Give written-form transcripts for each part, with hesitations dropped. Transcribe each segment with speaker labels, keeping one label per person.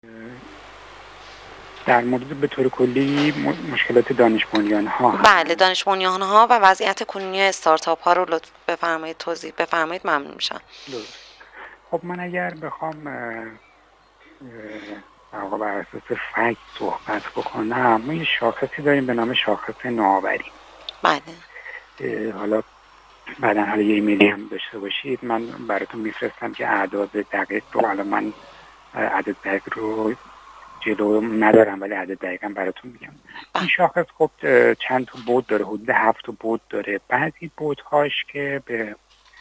Speaker 1: در مورد به طور کلی مشکلات دانش بنیان‌ها.
Speaker 2: بله، دانش بنیان‌ها و وضعیت کنونی استارتاپ ها رو لطف بفرمایید توضیح بفرمایید، ممنون میشم.
Speaker 1: درست. خب من اگر بخوام بر اساس فکت صحبت بکنم، ما یه شاخصی داریم به نام شاخص نوآوری.
Speaker 2: بله.
Speaker 1: حالا بعدن حالا یه ایمیلی هم داشته باشید، من براتون میفرستم که اعداد دقیق رو، حالا من عدد دقیق رو جلو ندارم ولی عدد دقیقا براتون میگم. این شاخص خب چند تا بود داره، حدود 7 تا بود داره. بعضی بودهاش که به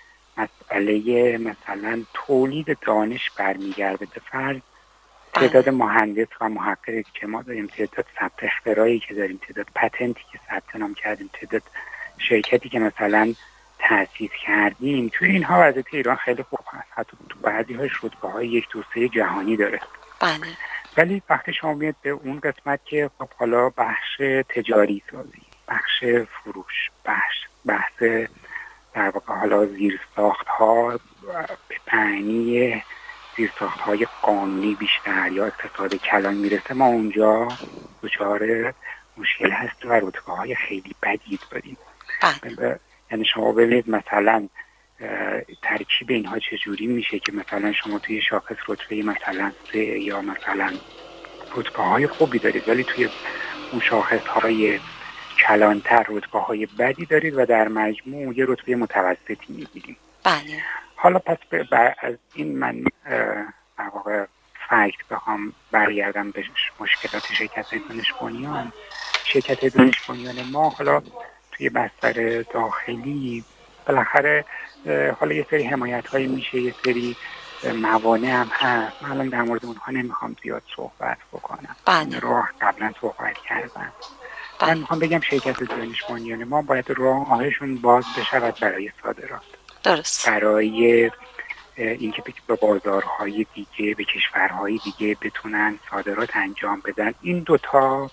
Speaker 1: مسئله مثلا تولید دانش برمیگرده، به فرض تعداد مهندس و محققی که ما داریم، تعداد ثبت اختراعی که داریم، تعداد پتنتی که ثبت نام کردیم، تعداد شرکتی که مثلا تأسیس کردیم، توی اینها وضعیت ایران خیلی خوب هست، حتی تو بعضی های رتبه‌های یک توسعه جهانی داره.
Speaker 2: بله.
Speaker 1: ولی وقتی شما میاد به اون قسمت که خب حالا بخش تجاری سازی، بخش فروش، بحث در واقع حالا زیرساخت‌ها به معنی زیرساخت‌های قانونی بیشتر یا اقتصاد کلان میرسه، ما اونجا دچار مشکل هست و رتبه‌های خیلی بدی داریم. یعنی شما ببینید مثلا ترکیب اینها چجوری میشه که مثلا شما توی شاخص رتبه مثلا 3 یا مثلا رتبه‌های خوبی دارید، ولی توی اون شاخص‌های کلانتر رتبه‌های بدی دارید و در مجموع یه رتبه متوسطی میگیریم.
Speaker 2: بله.
Speaker 1: حالا پس از این من در واقع فکت بخوام برگردم به مشکلات شرکت دانش بنیان. شرکت دانش بنیان ما حالا توی بستر داخلی بالاخره حالا یه سری حمایت‌هایی میشه، یه سری موانع هم هست. من الان در مورد اونها نمیخوام زیاد صحبت بکنم.
Speaker 2: بله.
Speaker 1: راه قبلا صحبت کردم. من میخوام بگم شرکت دانش بنیان ما باید راهشون باز بشود برای صادرات.
Speaker 2: درست.
Speaker 1: برای اینکه به بازارهای دیگه، به کشورهای دیگه بتونن صادرات انجام بدن. این دوتا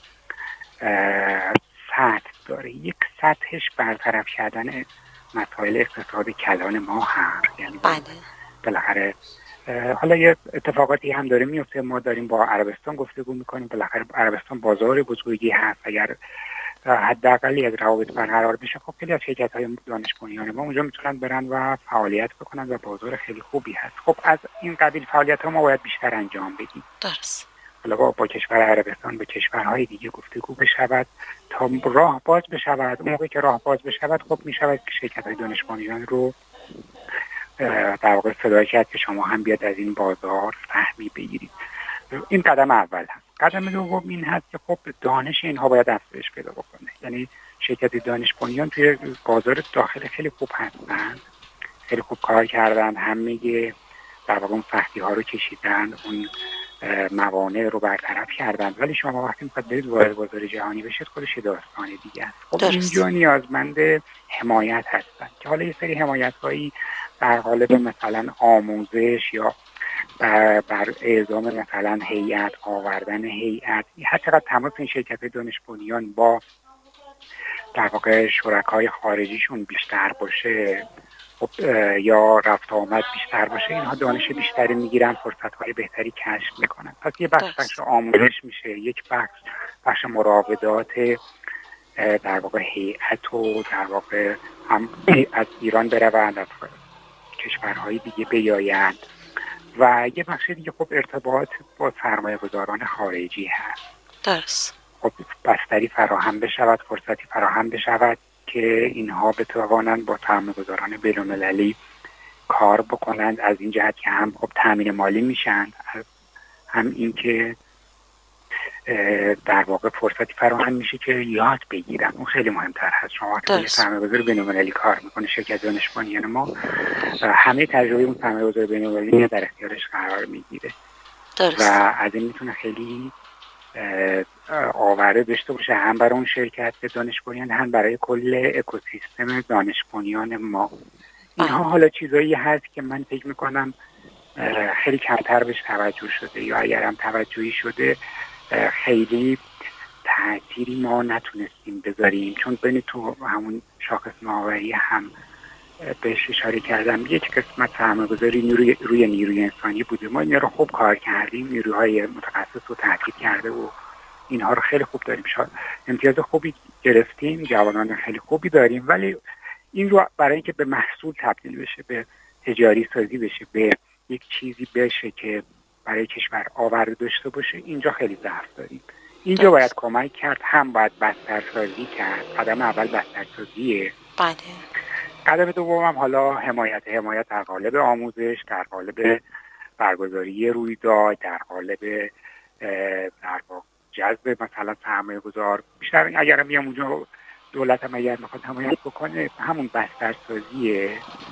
Speaker 1: سطح داره. یک سطحش برطرف کردن مسائل اقتصاد کلان ما هست، یعنی بالاخره حالا یه اتفاقاتی هم داره میفته. ما داریم با عربستان گفتگو میکنیم، بالاخره عربستان بازار بزرگی هست، اگر حداقلی از روابط برقرار بشه خب خیلی از شرکت‌های دانش بنیان ما اونجا میتونن برن و فعالیت بکنن و بازار خیلی خوبی هست. خب از این قبیل فعالیت‌ها ما باید بیشتر انجام بدیم.
Speaker 2: درست.
Speaker 1: حالا با کشور عربستان، به کشورهای دیگه گفتگو بشود تا راه باز بشود. اون موقع که راه باز بشود خب میشود که شرکت‌های دانش بنیان رو در واقع صدای کرد که شما هم بیاد از این بازار سهمی بگیرید. این قدم اول هست. قدم دوم این هست که خب دانش اینها باید افزایش پیدا بکنه. یعنی شرکت دانش بنیان توی بازار داخل خیلی خوب هستن، خیلی خوب کار کردن، همه در واقع اون سختی ها رو کشیدن، اون موانع رو برطرف کردن، ولی شما وقتی میخواد برید وارد بازار جهانی بشید خودش داستان دیگه است. خب اینجا نیازمند حمایت هستن که حالا یه سری حمایت هایی در قالب مثلا آموزش یا بر اعزام مثلا هیئت، آوردن هیئت، هر چقدر تماس این شرکت دانش بنیان با در واقع شرکای خارجیشون بیشتر باشه، خب یا رفت آمد بیشتر باشه، اینها دانش بیشتری میگیرن، فرصت‌های بهتری کشف میکنن. پس یه بخش آموزش میشه، یک بخش مراودات در واقع هیئت و در واقع هم از ایران بروند، از کشورهای دیگه بیایند، و یه بخش دیگه خب ارتباط با سرمایه گذاران خارجی هست.
Speaker 2: درست.
Speaker 1: خب بستری فراهم بشود، فرصتی فراهم بشود که اینها بتوانند با سرمایه گذاران بین‌المللی کار بکنند، از این جهت که هم خب تامین مالی میشن، هم این که در واقع فرصتی فراهم میشه که یاد بگیرن. اون خیلی مهمتر هست. شما وقتی سرمایه‌گذار بین‌المللی کار میکنه، شرکت دانش بنیان ما همه تجربه اون سرمایه‌گذار بین‌المللی در اختیارش قرار میگیره و از این میتونه خیلی آورده داشته باشه، هم برای اون شرکت دانش بنیان، هم برای کل اکوسیستم دانش بنیان ما. اینها حالا چیزایی هست که من فکر میکنم خیلی کمتر بهش توجه شده، یا اگر هم توجهی شده خیلی تأثیری ما نتونستیم بذاریم، چون بین تو همون شاخص نوآوری هم بهش اشاره کردم، یک قسمت سرمایه‌گذاری روی نیروی انسانی بوده. ما اینا رو خوب کار کردیم، نیروهای متخصص رو تأکید کرده و اینها رو خیلی خوب داریم، امتیاز خوبی گرفتیم، جوانان خیلی خوبی داریم، ولی این رو برای اینکه به محصول تبدیل بشه، به تجاری سازی بشه، به یک چیزی بشه که برای کشور آورده داشته باشه، اینجا خیلی ضعف داریم. اینجا باید کمک کرد، هم باید بسترسازی کرد. قدم اول بسترسازیه.
Speaker 2: بله.
Speaker 1: قدم دوم هم حالا حمایت در قالب آموزش، در قالب برگزاری رویداد، در قالب در جذب مثلا سرمایه گذار بیشتر. اگر هم اونجا دولت هم اگر میخواد حمایت بکنه، همون بسترسازیه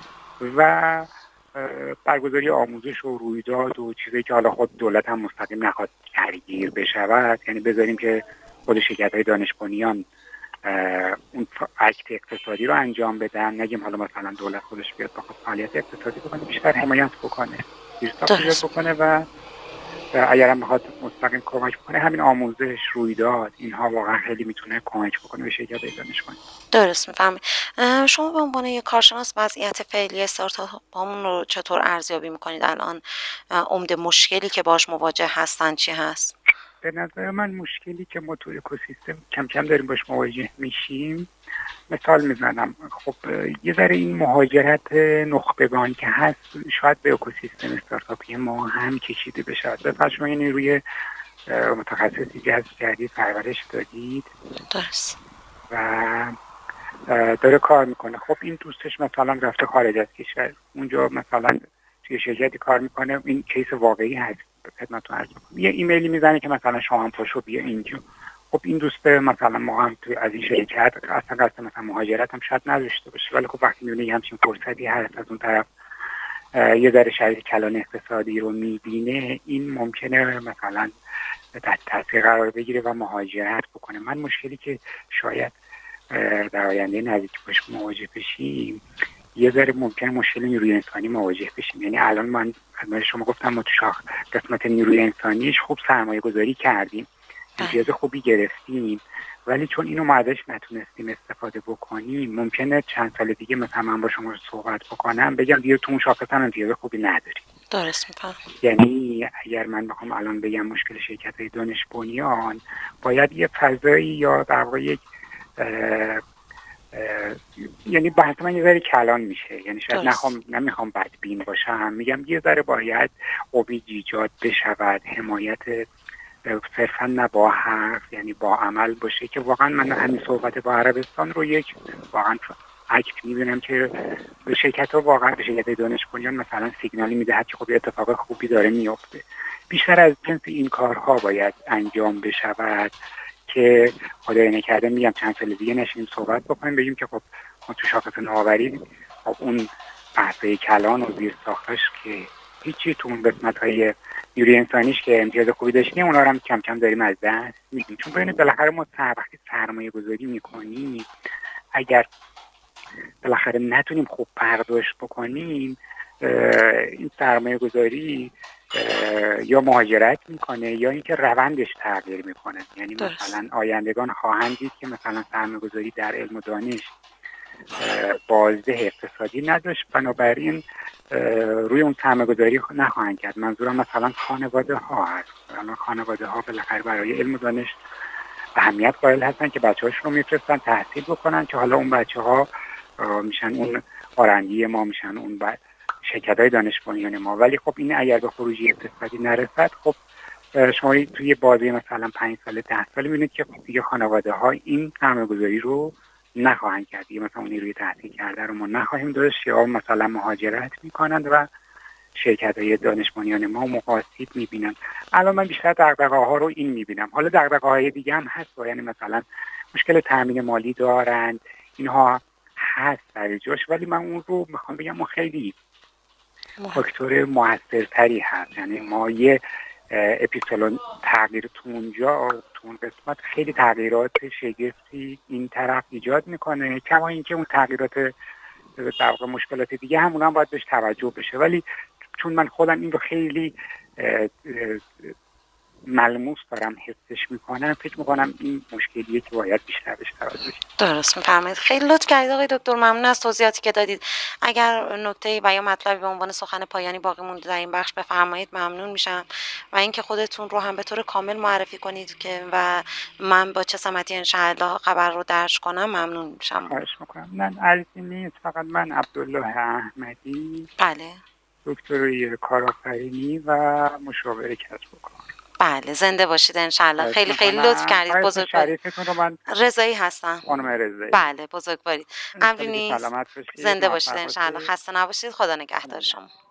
Speaker 1: و برگزاری آموزش و رویداد و چیزی که حالا خود دولت هم مستقیم نخواد درگیر بشود، یعنی بذاریم که خود شرکت‌های دانش بنیان اون اکت اقتصادی رو انجام بدن، نگیم حالا مثلا دولت خودش بیاد بخواد فعالیت اقتصادی بکنه، بیشتر حمایت بکنه، ایجاد بکنه و اگر هم بخواد مستقیم کمک بکنه، همین آموزش، رویداد، اینها واقعا خیلی میتونه کمک بکنه به شرکت‌های دانش بنیان.
Speaker 2: درست میفهمید. شما به عنوان یک کارشناس وضعیت فعلی استارتاپ‌هامون رو چطور ارزیابی میکنید الان؟ عمده مشکلی که باش مواجه هستن چی هست؟
Speaker 1: به نظر من مشکلی که ما تو اکوسیستم کم کم داریم باش مواجه میشیم، مثال میزنم، خب یه ذره این مهاجرت نخبگان که هست شاید به اکوسیستم استارتاپی ما هم کشیده بشه. مثلا شما یعنی روی متخصصی جذب کردید، پرورش دادید،
Speaker 2: درست،
Speaker 1: و داره کار میکنه. خب این دوستش مثلا رفته خارج از کشور، اونجا مثلا توی شرکتی کار میکنه. این کیس واقعی هست، خدمتتون عرض میکنم. یه ایمیلی میزنه که مثلا شما هم پاشو بیا اینجا. خب این دوست مثلا ما هم توی از این شرکت اصلا قصد مثلا مهاجرت هم شاید نداشته باشه، ولی خب وقتی میبینه همچین فرصتی هست، از اون طرف یه ذره شرایط کلان اقتصادی رو میبینه، این ممکنه مثلا تحت تاثیر قرار بگیره و مهاجرت بکنه. من مشکلی که شاید در آینده نزدیک باش مواجه بشیم، یه ذره ممکنه مشکل نیروی انسانی مواجه بشیم. یعنی الان من خدمت شما گفتم ما تو قسمت نیروی انسانیش خوب سرمایه گذاری کردیم، امتیاز خوبی گرفتیم، ولی چون اینو ما ازش نتونستیم استفاده بکنیم، ممکنه چند سال دیگه مثلا من با شما صحبت بکنم بگم دیگه تو اون شاخص هم امتیاز خوبی نداریم.
Speaker 2: درست میفهم.
Speaker 1: یعنی اگر من بخوام الان بگم مشکل شرکت‌های دانش بنیان، باید یه فضایی یا در واقع یک یعنی بحث من یه ذره کلان میشه، یعنی شاید نمیخوام بدبین باشم، میگم یه ذره باید قوی ایجاد بشود، حمایت صرفا نه با حرف، یعنی با عمل باشه، که واقعا من همین صحبت با عربستان رو یک واقعا اکت میبینم که شرکت ها واقعا به شرکت دانش بنیان مثلا سیگنالی میدهد که خب اتفاق خوبی داره میفته. بیشتر از جنس این کارها باید انجام بشود که خدای نکرده میگم چند سال دیگه نشینیم صحبت بکنیم بگیم که خب ما تو شاخص نوآوری خب اون بحثه کلان و زیر ساختش که هیچی، تو اون قسمت‌های نیروی انسانیش که امتیاز خوبی داشتیم، اونا رو هم کم کم داریم از دست میدیم. چون ببینید بالاخره ما وقتی سرمایه گذاری میکنیم، اگر بالاخره نتونیم خوب پرداش بکنیم، این سرمایه گذاری یا مهاجرت میکنه یا اینکه روندش تغییر میکنه. یعنی مثلا آیندگان خواهند دید که مثلا سرمایه گذاری در علم و دانش بازده اقتصادی نداشت، بنابراین روی اون سرمایه گذاری نخواهند کرد. منظورم مثلا خانواده ها هست. خانواده ها بالاخره برای علم و دانش اهمیت قائل هستن که بچه‌هاشون رو میفرستن تحصیل بکنن، که حالا اون بچه‌ها میشن اون آرندی ما، میشن اون شرکت‌های دانش بنیان ما. ولی خب این اگر به خروجی اقتصادی نرسد، خب شما توی بازه مثلا 5 سال 10 سال می‌بینید که دیگه خانواده‌ها این سرمایه‌گذاری رو نخواهند کرد، دیگه مثلا نیروی تحصیل کرده رو ما نخواهیم داشت، یا مثلا مهاجرت می‌کنند و شرکت‌های دانش بنیان ما مقاصد می‌بینن. الان من بیشتر دغدغه‌ها رو این می‌بینم. حالا دغدغه‌های دیگه هم هست، یعنی مثلا مشکل تامین مالی دارند، اینها هست در جاش، ولی من اون رو میخوام بگم اون خیلی فاکتور موثرتری هست. یعنی ما یه اپیسلون تغییر تو اونجا، تو اون قسمت خیلی تغییرات شگفتی این طرف ایجاد میکنه، کما اینکه اون تغییرات در واقع مشکلات دیگه همون هم باید بهش توجه بشه. ولی چون من خودم این رو خیلی ملموس دارم حسش میکنم، فکر میکنم این مشکلیه که باید بیشتر بهش توجه بشه.
Speaker 2: درست میفرمایید. خیلی لطف کردید آقای دکتر، ممنون از توضیحاتی که دادید. اگر نکته و یا مطلبی به عنوان سخن پایانی باقی مونده در این بخش بفرمایید ممنون میشم، و اینکه خودتون رو هم به طور کامل معرفی کنید که و من با چه سمتی انشاءالله خبر رو درج کنم ممنون میشم.
Speaker 1: خواهش میکنم. من عرضی نیست، فقط من عبدالله احمدی،
Speaker 2: بله
Speaker 1: دکترای کارآفرینی و مشاور کسب و کار.
Speaker 2: بله، زنده باشید انشاءالله.
Speaker 1: خواهش
Speaker 2: خیلی خیلی
Speaker 1: میکنم.
Speaker 2: لطف کردید،
Speaker 1: اسم
Speaker 2: بزرگوارید.
Speaker 1: شریفتون رو من
Speaker 2: رضایی هستم.
Speaker 1: خانم رضایی.
Speaker 2: بله بزرگوارید. امری
Speaker 1: انشالله که
Speaker 2: نیست.
Speaker 1: سلامت باشید،
Speaker 2: زنده باشید
Speaker 1: موفق
Speaker 2: انشاءالله.
Speaker 1: باشید.
Speaker 2: خسته نباشید. خدا نگهدار شما.